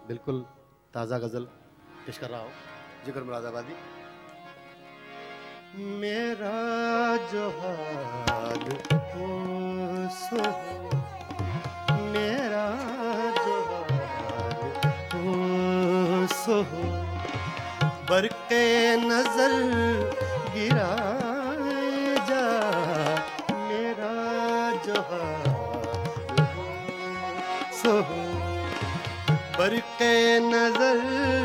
बिल्कुल ताज़ा गज़ल पेश कर रहा हूँ। जिगर मुरादाबादी। मेरा जो हाल हो सो हो, मेरा जो हाल हो सो हो, बरक़े नज़र गिराए जा, मेरा जो हाल हो सो हो, बरक़े नज़र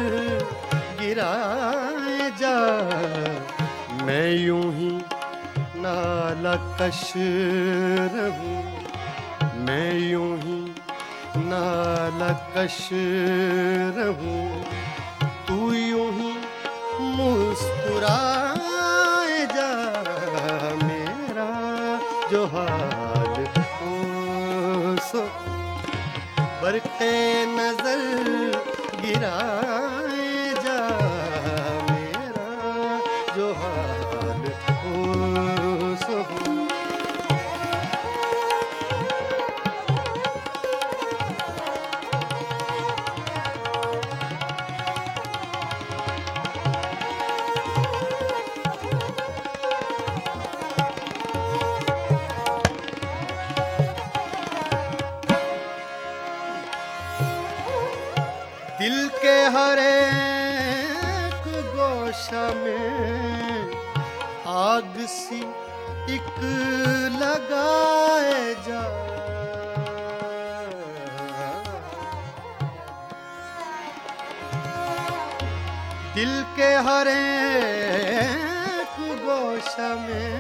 गिराए जा, मैं यूं ही नाला कश रहूं, मैं यूं ही नाला कश रहूं, तू यूं ही मुस्कुराए जा, मेरा जो हाल हो सो, बरक़े नज़र गिराए जा, मेरा जो हाल हो सो हो। दिल के हर एक गोशा में आग सी एक लगाए जा, दिल के हर एक गोशा में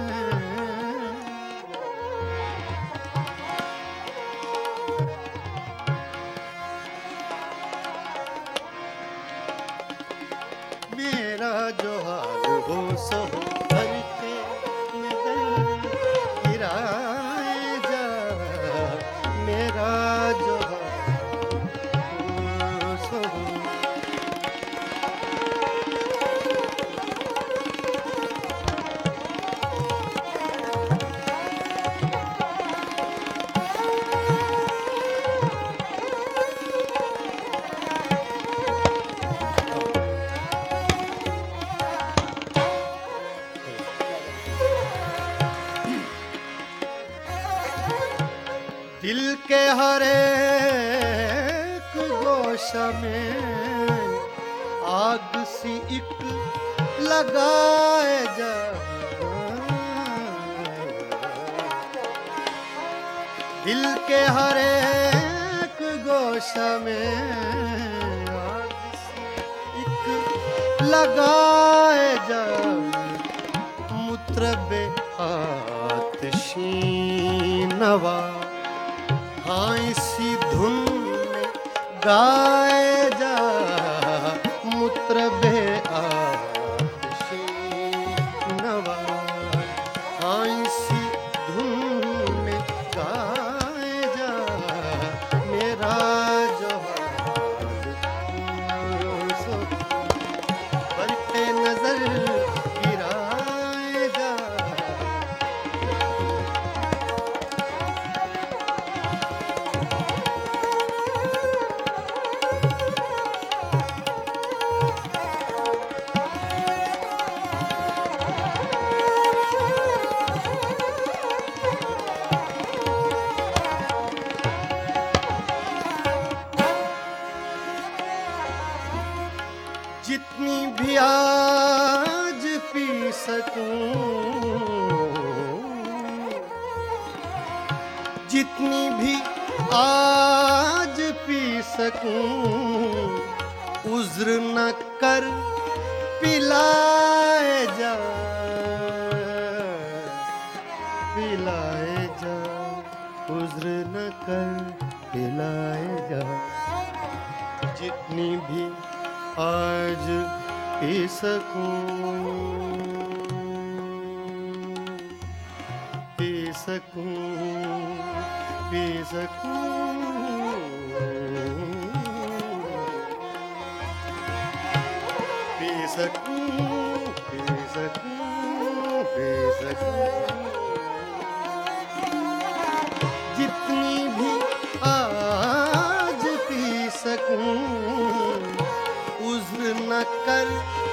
मेरा जो हाल हो सो हो, बरक़े नज़र गिराए जा, मेरा जो हाल हो सो हो। दिल के हर एक गोशा में आग सी एक लगाए जा, दिल के हर एक गोशा में आग सी एक लगाए जा, मुतरबे आतिशी नवा, हाँ इसी धुन में गाए जा, मुतरबे आतिशी नवा, हाँ इसी धुन में गाए जा, मेरा जो हाल हो सो, बरक़े नज़र गिराए जा, जितनी भी आज पी सकूं, जितनी भी आज पी सकूं, उज़्र न कर पिलाए जा, पिलाए जा, उज़्र न कर पिलाए जा, जितनी भी आज पी सकूं, पी सकूं, पी सकूं, पी सकूं, पी सकूं, पी सकूं, जितनी भी आज पी सकूं, उज्र न कर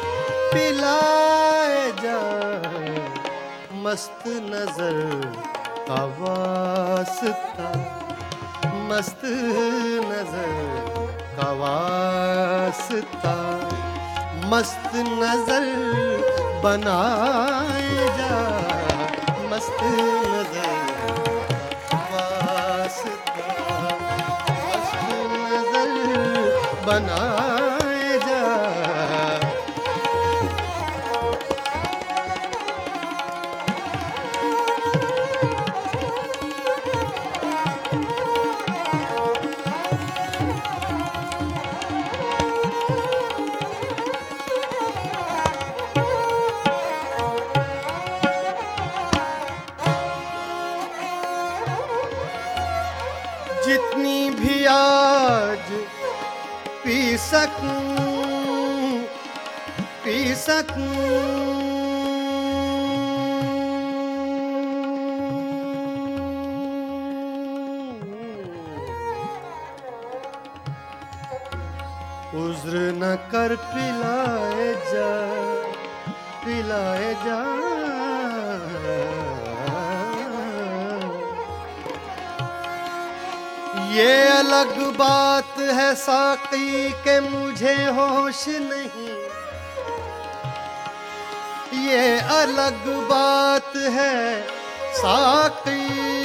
पिलाए जा, मस्त नजर का वास्ता, मस्त नजर का वास्ता, मस्त नजर बनाए जा, मस्त नजर वास्ता, मस्त नजर बनाए जा। जितनी भी आज पी सकूं, पी सकूं, उज्र न कर पिलाए जा, पिलाए जा। ये अलग बात है साकी के मुझे होश नहीं, ये अलग बात है साकी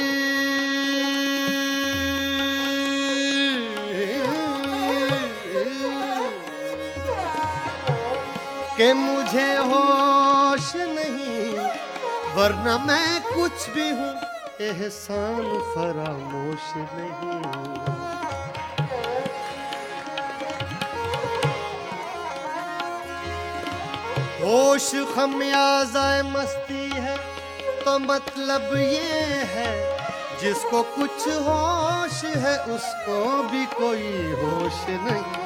के मुझे होश नहीं, वरना मैं कुछ भी हूँ एहसान फरामोश नहीं। होश खमियाज़ाए मस्ती है तो मतलब ये है, जिसको कुछ होश है उसको भी कोई होश नहीं।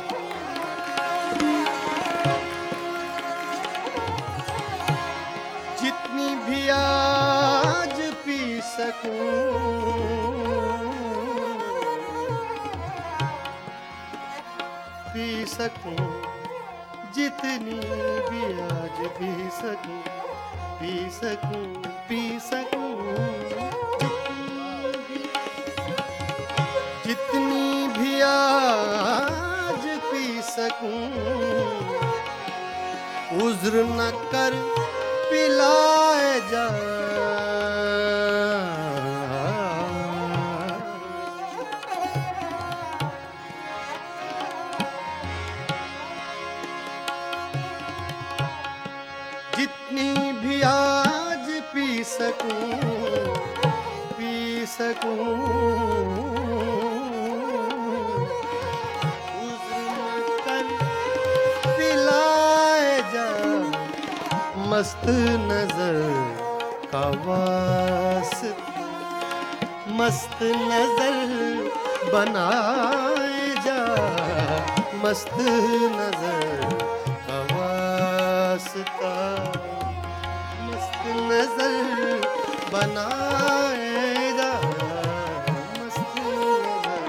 जितनी भी आज पी सकूं, पी सकूं, जितनी भी आज पी सकूं, पी सकूं, पी सकूं, जितनी भी आज पी सकूं, उज्र न कर पिलाए जा। जितनी भी आज पी सकूं, पी सकूं, उज्र न कर पिलाए जा, मस्त नजर का वास्ता, मस्त नजर बनाए जा, मस्त नजर का वास्ता, मस्त नजर बनाए जा, मस्त नजर।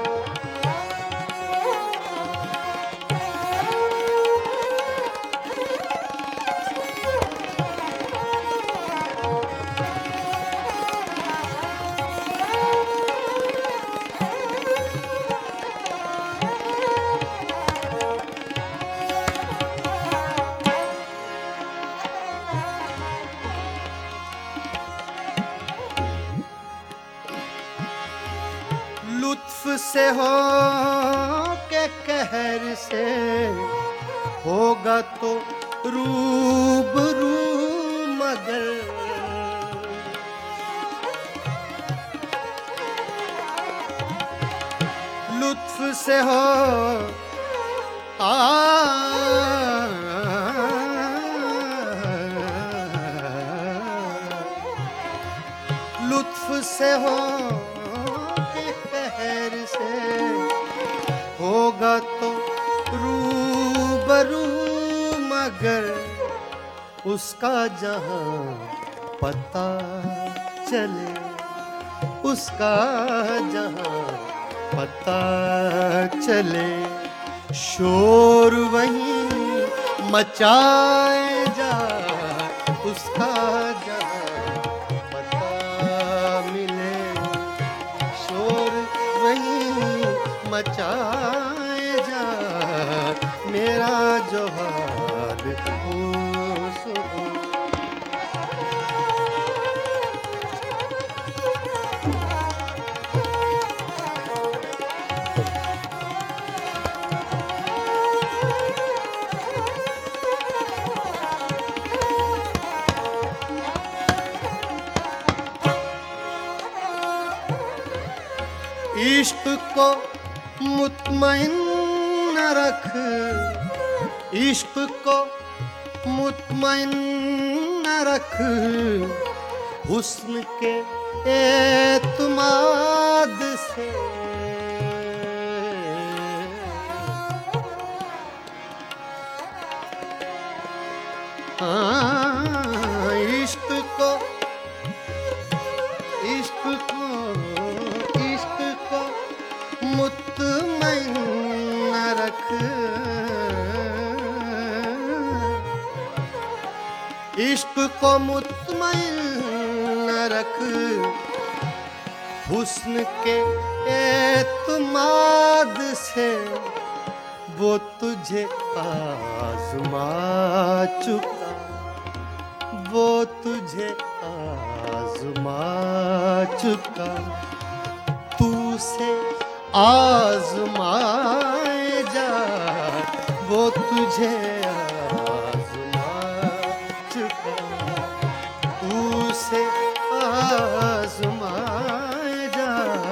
लुत्फ से हो के कहर से होगा तो रूबरू, मगर लुत्फ से हो लुत्फ से हो के कहर से होगा तो रूबरू, मगर उसका जहां पता चले, उसका जहां पता चले, शोर वहीं मचाए जा, उसका जहाँ पता मिले। शोर वहीं मचाए जा, मेरा जो हाल हो सो हो। इश्क को मुतमईन रख, इश्क को मुतमईन रख, हुस्न के एतमाद से। हाँ, इश्क को मुतमईन रख, इश्क को मुतमईन रख, हुस्न के एतमाद से। वो तुझे आज़मा चुका, वो तुझे आज़मा चुका, तू से आज़माए जा, वो तुझे आज़मा चुका, तू से आज़माए जा।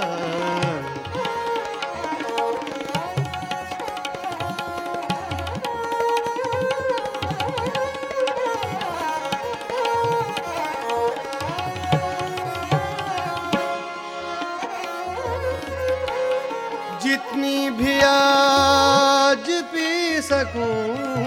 जितनी भी आज पी सकूं,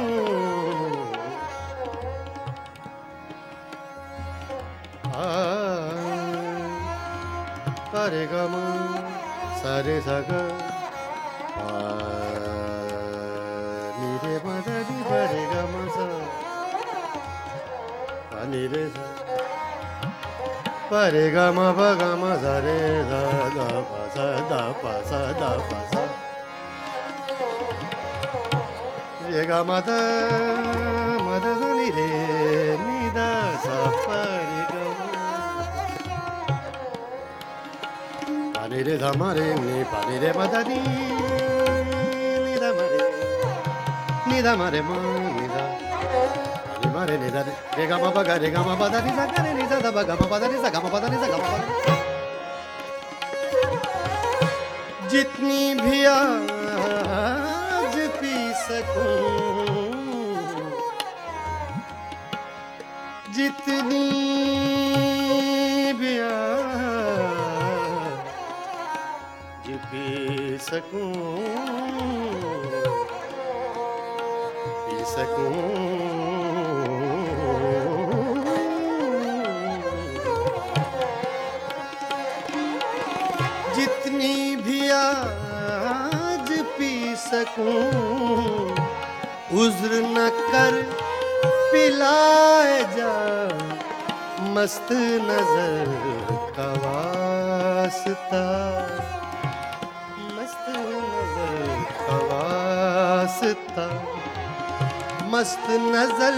परे गम सरे सग नीरे मदनी परे गम सा नीरे सा परे गम भगम सरे दा दा पा सा दा पा सा दा पा सा रे ग मद मद नी रे नी दा सा परे गम पानी रे धा मरे नी पानी रे मद नी नी दा मरे नी दा मरे म नी दा मरे नी दा रे ग म ब ग रे ग म ब दा नी दा ग रे नी दा दा ब ग म ब दा नी दा ग म ब दा नी दा ग म ब दा। जितनी भी आज पी सकूं, जितनी भी आज पी सकूं, पी सकूं, जितनी भी आज पी सकूं, उज़्र न कर पिलाए जा, मस्त नजर का वास्ता, मस्त नजर का वास्ता, मस्त नजर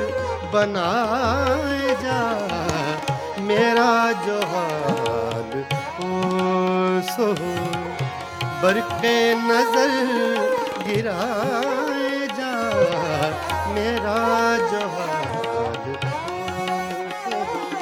बनाए जा, मेरा जो हाल सो बरके नजर गिराए जा, मेरा जो हाल सो।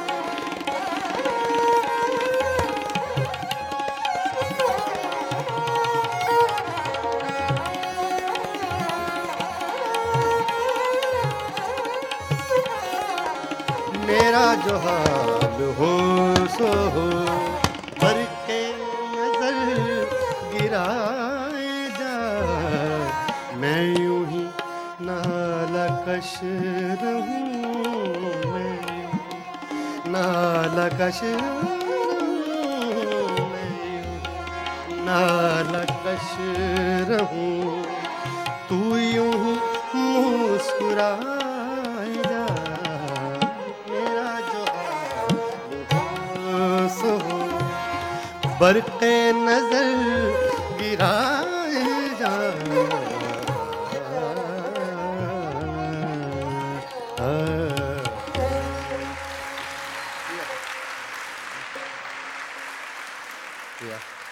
मेरा जो हाल हो सो हो बरके नजर गिराए जा, मैं यूं ही नालाकश रहूं, मैं नालाकश रहूं, मैं नालाकश रहूं, मुस्कुराए जा मेरा जो खामोश हो बरक़े नज़र गिराए जा Yeah.